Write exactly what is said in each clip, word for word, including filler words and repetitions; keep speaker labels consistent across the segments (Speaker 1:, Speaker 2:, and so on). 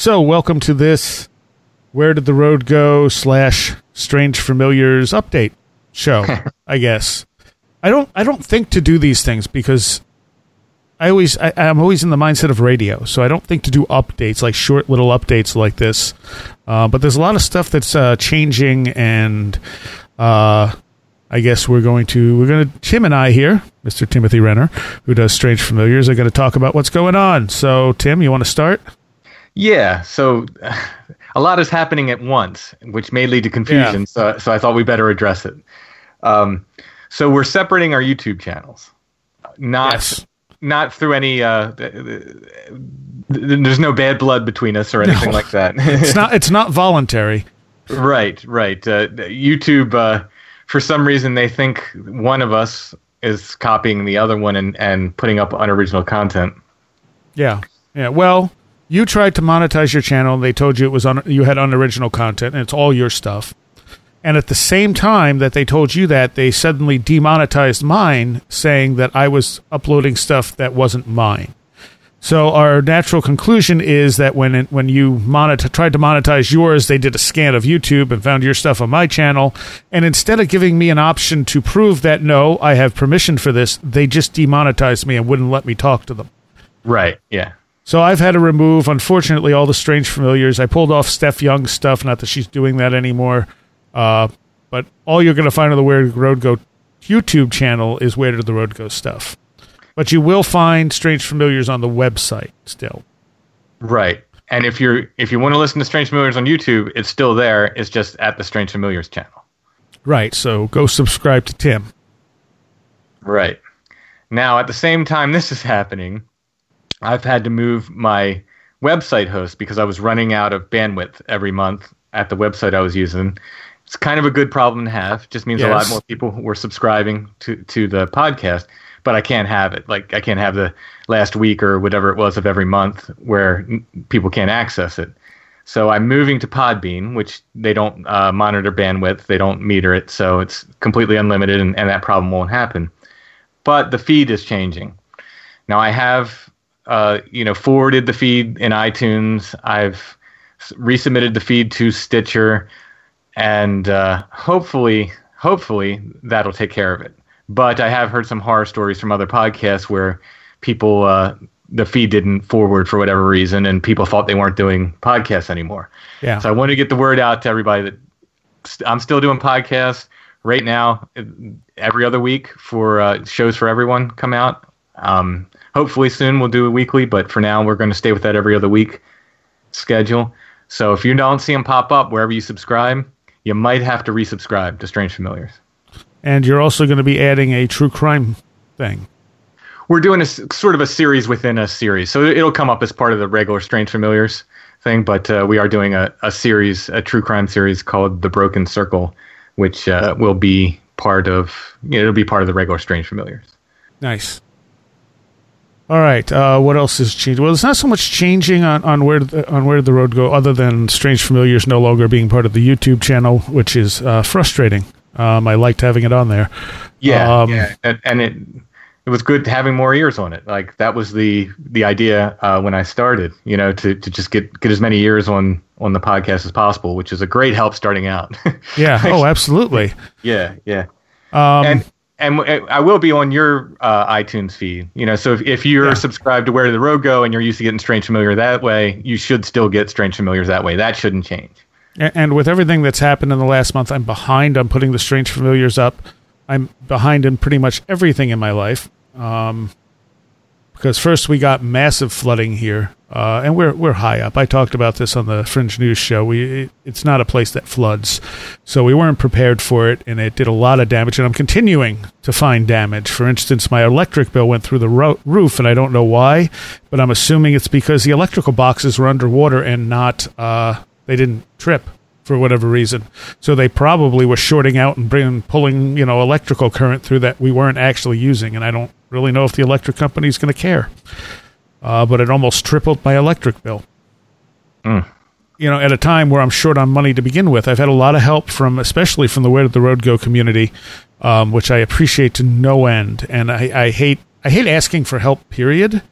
Speaker 1: So, welcome to this Where Did the Road Go slash Strange Familiars update show, I guess. I don't I don't think to do these things because I always I, I'm always in the mindset of radio, so I don't think to do updates, like short little updates like this. Uh, but there's a lot of stuff that's uh, changing, and uh, I guess we're going to we're going to Tim and I here, Mister Timothy Renner, who does Strange Familiars, are going to talk about what's going on. So, Tim, you want to start?
Speaker 2: Yeah. So, uh, a lot is happening at once, which may lead to confusion. Yeah. So, so I thought we better address it. Um, so we're separating our YouTube channels, not.
Speaker 1: Yes.
Speaker 2: Not through any. Uh, there's no bad blood between us or anything no, like that.
Speaker 1: it's not. It's not voluntary.
Speaker 2: Right. Right. Uh, YouTube. Uh, for some reason, they think one of us is copying the other one and, and putting up unoriginal content.
Speaker 1: Yeah. Yeah. Well, you tried to monetize your channel. And they told you it was un- you had unoriginal content, and it's all your stuff. And at the same time that they told you that, they suddenly demonetized mine, saying that I was uploading stuff that wasn't mine. So our natural conclusion is that when it, when you monet- tried to monetize yours, they did a scan of YouTube and found your stuff on my channel. And instead of giving me an option to prove that, no, I have permission for this, they just demonetized me and wouldn't let me talk to them.
Speaker 2: Right, yeah.
Speaker 1: So I've had to remove, unfortunately, all the Strange Familiars. I pulled off Steph Young's stuff, not that she's doing that anymore. Uh, but all you're going to find on the Where Did the Road Go YouTube channel is Where Did the Road Go stuff. But you will find Strange Familiars on the website still.
Speaker 2: Right. And if you're if you want to listen to Strange Familiars on YouTube, it's still there. It's just at the Strange Familiars channel.
Speaker 1: Right. So go subscribe to Tim.
Speaker 2: Right. Now, at the same time this is happening, I've had to move my website host because I was running out of bandwidth every month at the website I was using. It's kind of a good problem to have. It just means yes. a lot more people were subscribing to, to the podcast, but I can't have it. Like I can't have the last week or whatever it was of every month where people can't access it. So I'm moving to Podbean, which they don't uh, monitor bandwidth. They don't meter it. So it's completely unlimited and, and that problem won't happen. But the feed is changing. Now I have, uh, you know, forwarded the feed in iTunes. I've resubmitted the feed to Stitcher. And uh, hopefully, hopefully that'll take care of it. But I have heard some horror stories from other podcasts where people, uh, the feed didn't forward for whatever reason, and people thought they weren't doing podcasts anymore.
Speaker 1: Yeah.
Speaker 2: So I want to get the word out to everybody that st- I'm still doing podcasts right now, every other week for uh, shows for everyone come out. Um, hopefully soon we'll do a weekly, but for now we're going to stay with that every other week schedule. So if you don't see them pop up wherever you subscribe, you might have to resubscribe to Strange Familiars.
Speaker 1: And you're also going to be adding a true crime thing.
Speaker 2: We're doing a sort of a series within a series. So it'll come up as part of the regular Strange Familiars thing, but uh, we are doing a, a series, a true crime series called The Broken Circle, which uh, will be part of, you know, it'll be part of the regular Strange Familiars.
Speaker 1: Nice. All right. Uh, what else is changing? Well, there's not so much changing on, on where the, on where the road go, other than Strange Familiars no longer being part of the YouTube channel, which is uh, frustrating. Um, I liked having it on there.
Speaker 2: Yeah,
Speaker 1: um,
Speaker 2: yeah, and, and it it was good having more ears on it. Like that was the the idea uh, when I started. You know, to, to just get get as many ears on on the podcast as possible, which is a great help starting out.
Speaker 1: Yeah. Oh, absolutely.
Speaker 2: Yeah. Yeah.
Speaker 1: Um,
Speaker 2: and. And I will be on your uh, iTunes feed, you know. So if, if you're yeah. subscribed to Where Did the Road Go and you're used to getting Strange Familiar that way, you should still get Strange Familiars that way. That shouldn't change.
Speaker 1: And with everything that's happened in the last month, I'm behind on putting the Strange Familiars up. I'm behind in pretty much everything in my life. Um, because first we got massive flooding here, uh, and we're we're high up. I talked about this on the Fringe News show. We it, it's not a place that floods, so we weren't prepared for it, and it did a lot of damage. And I'm continuing to find damage. For instance, my electric bill went through the ro- roof, and I don't know why, but I'm assuming it's because the electrical boxes were underwater and not uh, they didn't trip for whatever reason. So they probably were shorting out and bringing, pulling, you know, electrical current through that we weren't actually using. And I don't really know if the electric company is going to care. Uh, but it almost tripled my electric bill.
Speaker 2: Mm.
Speaker 1: You know, at a time where I'm short on money to begin with. I've had a lot of help from, especially from the Where Did the Road Go community, um, which I appreciate to no end. And I, I hate, I hate asking for help, period.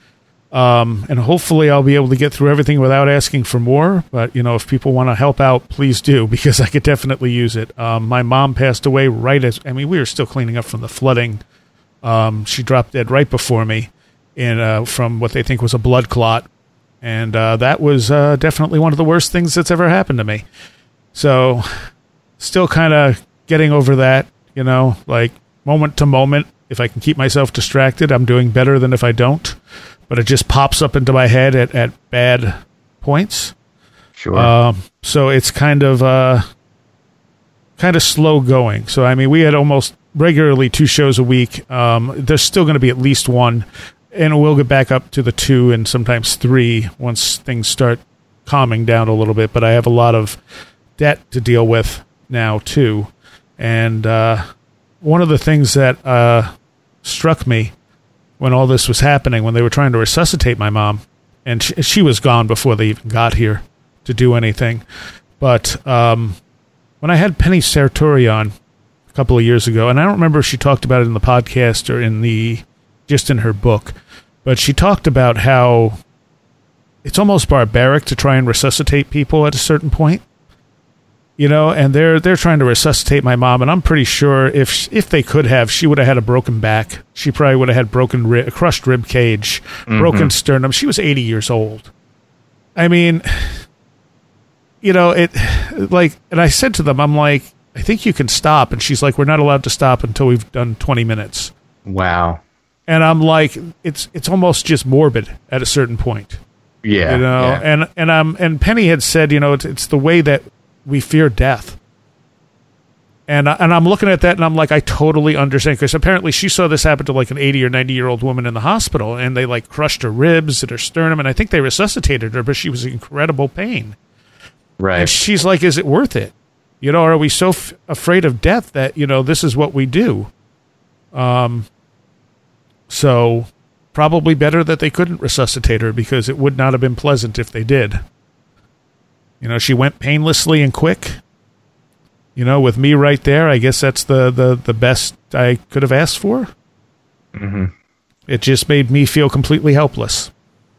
Speaker 1: Um, and hopefully I'll be able to get through everything without asking for more. But, you know, if people want to help out, please do, because I could definitely use it. Um, my mom passed away right as, I mean, we were still cleaning up from the flooding. Um, she dropped dead right before me in, uh, from what they think was a blood clot. And uh, that was uh, definitely one of the worst things that's ever happened to me. So still kind of getting over that, you know, like moment to moment. If I can keep myself distracted, I'm doing better than if I don't. But it just pops up into my head at, at bad points.
Speaker 2: Sure.
Speaker 1: Um, so it's kind of uh, kind of slow going. So, I mean, we had almost regularly two shows a week. Um, there's still going to be at least one. And we'll get back up to the two and sometimes three once things start calming down a little bit. But I have a lot of debt to deal with now, too. And uh, one of the things that uh, struck me when all this was happening, when they were trying to resuscitate my mom, and she, she was gone before they even got here to do anything. But um, when I had Penny Sartori on a couple of years ago, and I don't remember if she talked about it in the podcast or in the just in her book, but she talked about how it's almost barbaric to try and resuscitate people at a certain point. You know, and they're they're trying to resuscitate my mom, and I'm pretty sure if if they could have, she would have had a broken back. She probably would have had broken rib, crushed rib cage, mm-hmm. broken sternum. She was eighty years old. I mean, you know, it like, and I said to them, I'm like, I think you can stop, and she's like, we're not allowed to stop until we've done twenty minutes.
Speaker 2: Wow.
Speaker 1: And I'm like, it's it's almost just morbid at a certain point.
Speaker 2: Yeah,
Speaker 1: you know,
Speaker 2: yeah.
Speaker 1: and and um and Penny had said, you know, it's it's the way that we fear death. And, and I'm looking at that and I'm like, I totally understand, because apparently she saw this happen to like an eighty or ninety year old woman in the hospital, and they like crushed her ribs and her sternum, and I think they resuscitated her, but she was in incredible pain.
Speaker 2: Right.
Speaker 1: And she's like, is it worth it? You know, are we so f- afraid of death that, you know, this is what we do? Um, so probably better that they couldn't resuscitate her, because it would not have been pleasant if they did. You know, she went painlessly and quick. You know, with me right there, I guess that's the, the, the best I could have asked for.
Speaker 2: Mm-hmm.
Speaker 1: It just made me feel completely helpless.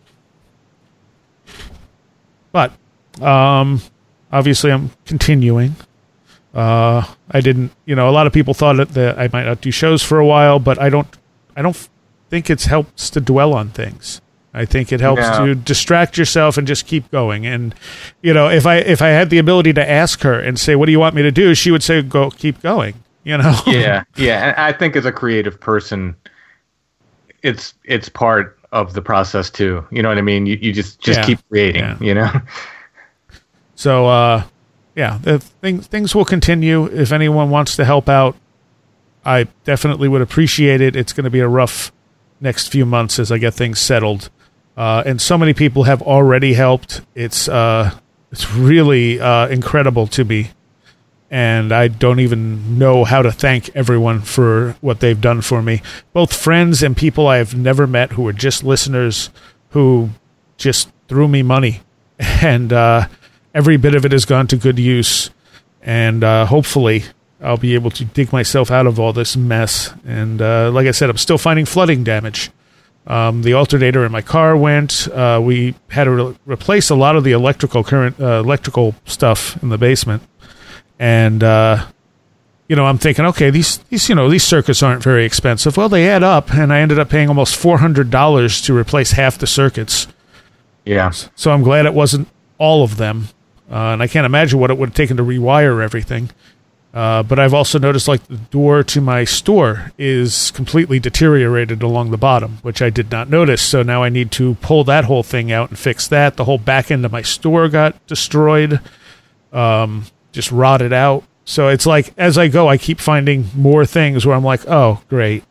Speaker 1: But, um, obviously I'm continuing. Uh, I didn't, you know, a lot of people thought that, that I might not do shows for a while, but I don't, I don't think it helps to dwell on things. I think it helps
Speaker 2: no.
Speaker 1: to distract yourself and just keep going. And, you know, if I if I had the ability to ask her and say, what do you want me to do? She would say, go, keep going, you know?
Speaker 2: Yeah, yeah. And I think as a creative person, it's it's part of the process too. You know what I mean? You you just, just
Speaker 1: yeah.
Speaker 2: keep creating,
Speaker 1: yeah.
Speaker 2: you know?
Speaker 1: So, uh, yeah, the thing, things will continue. If anyone wants to help out, I definitely would appreciate it. It's going to be a rough next few months as I get things settled. Uh, and so many people have already helped. It's uh, it's really uh, incredible to me. And I don't even know how to thank everyone for what they've done for me. Both friends and people I have never met who are just listeners who just threw me money. And uh, every bit of it has gone to good use. And uh, hopefully I'll be able to dig myself out of all this mess. And uh, like I said, I'm still finding flooding damage. Um, the alternator in my car went. Uh, we had to re- replace a lot of the electrical current, uh, electrical stuff in the basement. And, uh, you know, I'm thinking, okay, these, these, you know, these circuits aren't very expensive. Well, they add up, and I ended up paying almost four hundred dollars to replace half the circuits.
Speaker 2: Yeah.
Speaker 1: So I'm glad it wasn't all of them. Uh, and I can't imagine what it would have taken to rewire everything. Uh, but I've also noticed, like, the door to my store is completely deteriorated along the bottom, which I did not notice. So now I need to pull that whole thing out and fix that. The whole back end of my store got destroyed, um, just rotted out. So it's like, as I go, I keep finding more things where I'm like, oh, great.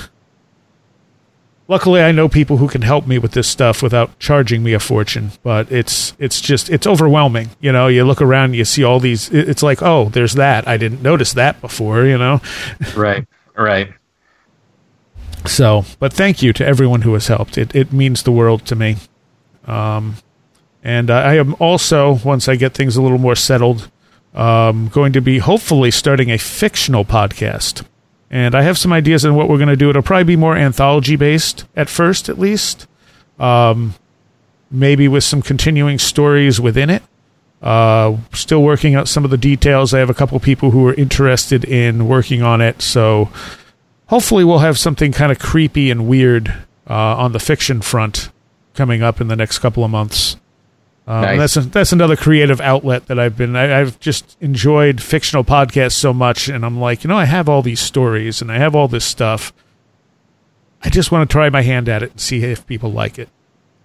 Speaker 1: Luckily, I know people who can help me with this stuff without charging me a fortune, but it's it's just, it's overwhelming. You know, you look around, you see all these, it's like, oh, there's that. I didn't notice that before, you know?
Speaker 2: Right, right.
Speaker 1: So, but thank you to everyone who has helped. It it means the world to me. Um, and uh, I am also, once I get things a little more settled, um, going to be hopefully starting a fictional podcast. And I have some ideas on what we're going to do. It'll probably be more anthology-based at first, at least. um, maybe with some continuing stories within it. Uh, still working out some of the details. I have a couple people who are interested in working on it, so hopefully we'll have something kind of creepy and weird uh, on the fiction front coming up in the next couple of months. Um, nice. and that's a, that's another creative outlet that I've been. I, I've just enjoyed fictional podcasts so much, and I'm like, you know, I have all these stories and I have all this stuff. I just want to try my hand at it and see if people like it.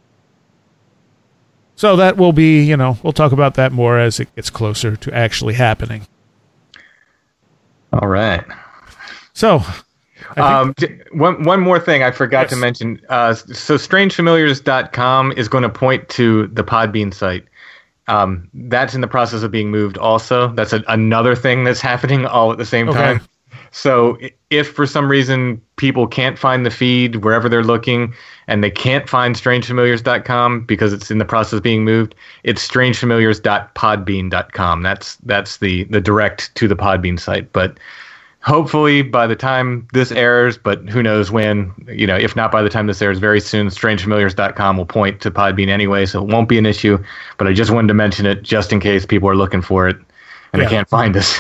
Speaker 1: So that will be, you know, we'll talk about that more as it gets closer to actually happening.
Speaker 2: All right.
Speaker 1: So,
Speaker 2: um, one one more thing I forgot yes. to mention. Uh, so, strange familiars dot com is going to point to the Podbean site. Um, that's in the process of being moved. Also, that's a, another thing that's happening all at the same okay. time. So, if for some reason people can't find the feed wherever they're looking, and they can't find strange familiars dot com because it's in the process of being moved, it's strange familiars dot podbean dot com. That's that's the, the direct to the Podbean site. But hopefully by the time this airs, but who knows when, you know, if not by the time this airs very soon, strange familiars dot com will point to Podbean anyway, so it won't be an issue. But I just wanted to mention it just in case people are looking for it and yeah. they can't find us.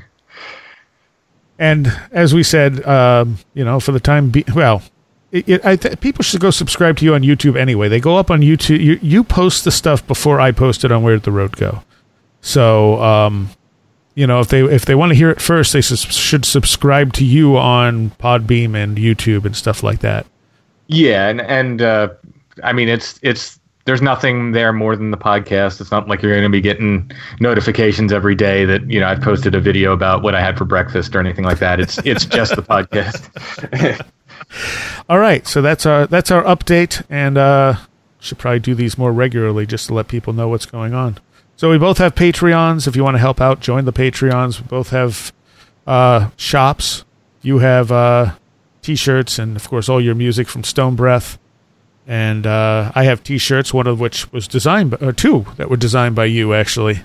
Speaker 1: And as we said, um, you know, for the time be- well, It, it, I th- people should go subscribe to you on YouTube anyway. They go up on YouTube. You, you post the stuff before I post it on Where Did the Road Go. So, um, you know, if they if they want to hear it first, they sus- should subscribe to you on Podbeam and YouTube and stuff like that.
Speaker 2: Yeah, and and uh, I mean, it's it's there's nothing there more than the podcast. It's not like you're going to be getting notifications every day that, you know, I've posted a video about what I had for breakfast or anything like that. It's it's just the podcast.
Speaker 1: All right, so that's our that's our update, and uh, should probably do these more regularly just to let people know what's going on. So we both have Patreons. If you want to help out, join the Patreons. We both have uh, shops. You have uh, T-shirts, and of course all your music from Stone Breath. And uh, I have T-shirts, one of which was designed, by, or two that were designed by you, actually.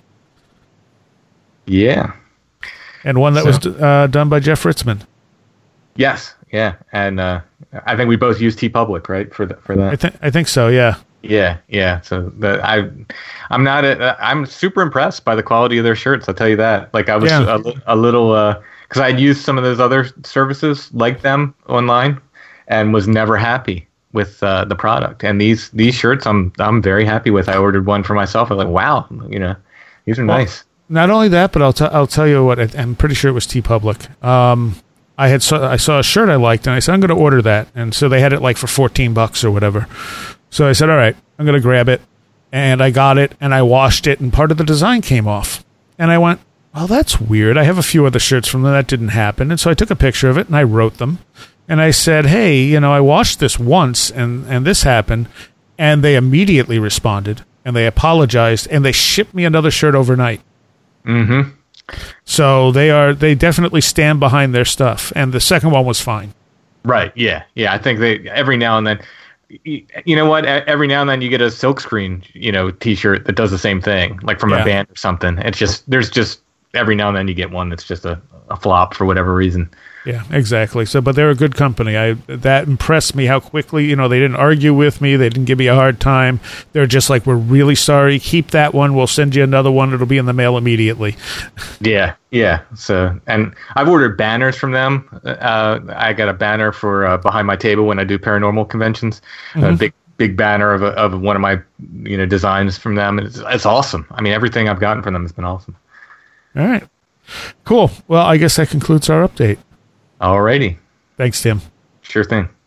Speaker 2: Yeah.
Speaker 1: And one that so. was uh, done by Jeff Ritzman.
Speaker 2: Yes. Yeah, and uh, I think we both use TeePublic, right, for the, for that.
Speaker 1: I think I think so. Yeah.
Speaker 2: Yeah, yeah. So the, I, I'm not. A, I'm super impressed by the quality of their shirts. I'll tell you that. Like I was yeah. a, a little because uh, I'd used some of those other services like them online, and was never happy with uh, the product. And these these shirts, I'm I'm very happy with. I ordered one for myself. I was like, wow, you know, these are well, nice.
Speaker 1: Not only that, but I'll t- I'll tell you what. I, I'm pretty sure it was TeePublic. Um. I had saw, I saw a shirt I liked, and I said, I'm going to order that. And so they had it like for fourteen bucks or whatever. So I said, all right, I'm going to grab it. And I got it, and I washed it, and part of the design came off. And I went, well, that's weird. I have a few other shirts from them. That didn't happen. And so I took a picture of it, and I wrote them. And I said, hey, you know, I washed this once, and, and this happened. And they immediately responded, and they apologized, and they shipped me another shirt overnight.
Speaker 2: Mm-hmm.
Speaker 1: So they are they definitely stand behind their stuff, and the second one was fine.
Speaker 2: Right? Yeah, yeah. I think they every now and then, you know what? Every now and then you get a Silkscreen, you know, T-shirt that does the same thing, like from yeah. a band or something. It's just there's just every now and then you get one that's just a, a flop for whatever reason.
Speaker 1: Yeah, exactly. So, but they're a good company. I that impressed me how quickly, you know, they didn't argue with me. They didn't give me a hard time. They're just like, we're really sorry. Keep that one. We'll send you another one. It'll be in the mail immediately.
Speaker 2: Yeah, yeah. So, and I've ordered banners from them. Uh, I got a banner for uh, behind my table when I do paranormal conventions. Mm-hmm. A big, big banner of a, of one of my, you know, designs from them. It's it's awesome. I mean, everything I've gotten from them has been awesome.
Speaker 1: All right, cool. Well, I guess that concludes our update.
Speaker 2: Alrighty.
Speaker 1: Thanks, Tim.
Speaker 2: Sure thing.